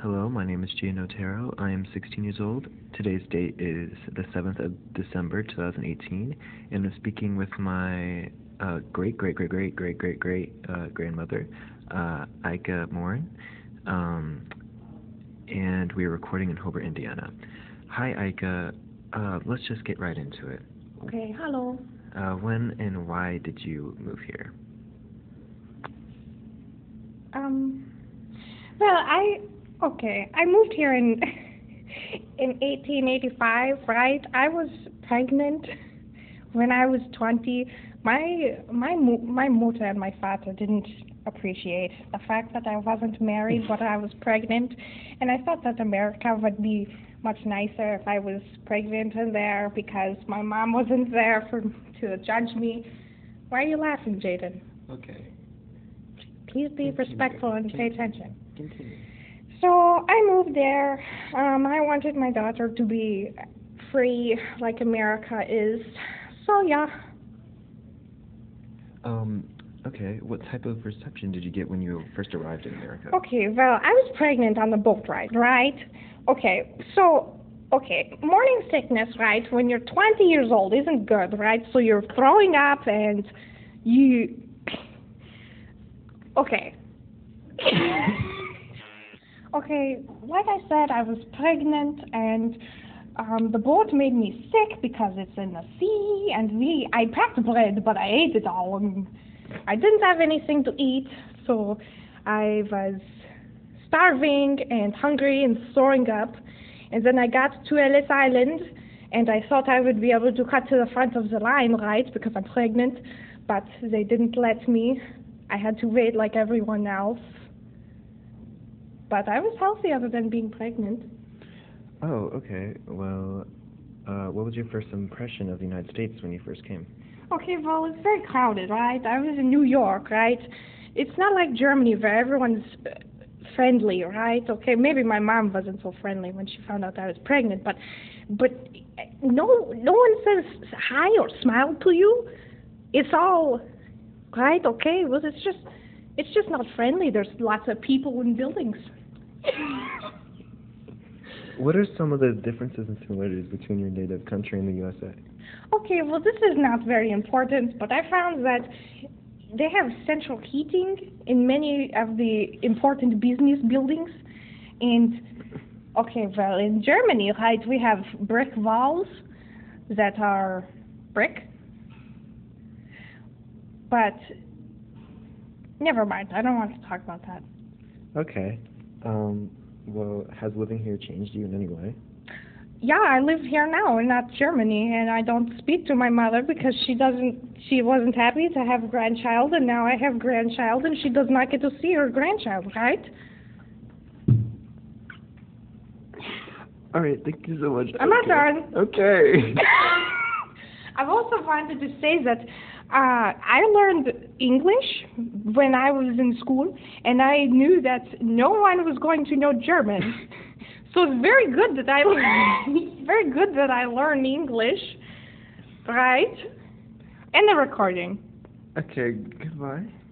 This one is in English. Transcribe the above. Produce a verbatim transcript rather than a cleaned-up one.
Hello, my name is Gian Otero. I am sixteen years old. Today's date is the seventh of December, two thousand eighteen, and I'm speaking with my uh, great, great, great, great, great, great, great uh, grandmother, uh, Ika Morin, um, and we are recording in Hobart, Indiana. Hi, Ika. Uh, let's just get right into it. Okay, hello. Uh, when and why did you move here? Um, well, I, okay, I moved here in, in eighteen eighty-five, right? I was pregnant when I was twenty. My, my, mo- my mother and my father didn't appreciate the fact that I wasn't married, but I was pregnant, and I thought that America would be much nicer if I was pregnant in there because my mom wasn't there for to judge me. Why are you laughing, Jaden? Okay. Please be Continue. respectful and pay Continue. attention. Continue. So I moved there. Um, I wanted my daughter to be free like America is. So yeah. Um, okay, what type of reception did you get when you first arrived in America? Okay, well, I was pregnant on the boat ride, right? Okay, so, okay, morning sickness, right, when you're twenty years old isn't good, right? So you're throwing up and you... Okay. Okay, like I said, I was pregnant and um, the boat made me sick because it's in the sea and we, I packed bread, but I ate it all. And I didn't have anything to eat, so I was starving and hungry and throwing up. And then I got to Ellis Island and I thought I would be able to cut to the front of the line, right, because I'm pregnant, but they didn't let me. I had to wait like everyone else. But I was healthy other than being pregnant. Oh, okay. Well, uh, what was your first impression of the United States when you first came? Okay, well, it's very crowded, right? I was in New York, right? It's not like Germany where everyone's uh, friendly, right? Okay, maybe my mom wasn't so friendly when she found out I was pregnant, but but no no one says hi or smile to you. It's all right, okay? Well, it's just it's just not friendly. There's lots of people in buildings. What are some of the differences and similarities between your native country and the U S A? Okay, well, this is not very important, but I found that they have central heating in many of the important business buildings. And, okay, well, in Germany, right, we have brick walls that are brick. But, never mind, I don't want to talk about that. Okay. Um, well, has living here changed you in any way? Yeah, I live here now in not Germany, and I don't speak to my mother because she doesn't, she wasn't happy to have a grandchild, and now I have a grandchild, and she does not get to see her grandchild, right? All right, thank you so much. I'm not okay. done. Okay. I've also wanted to say that uh, I learned English when I was in school, and I knew that no one was going to know German. So it's very good that I it's very good that I learned English, right? And the recording. Okay, goodbye.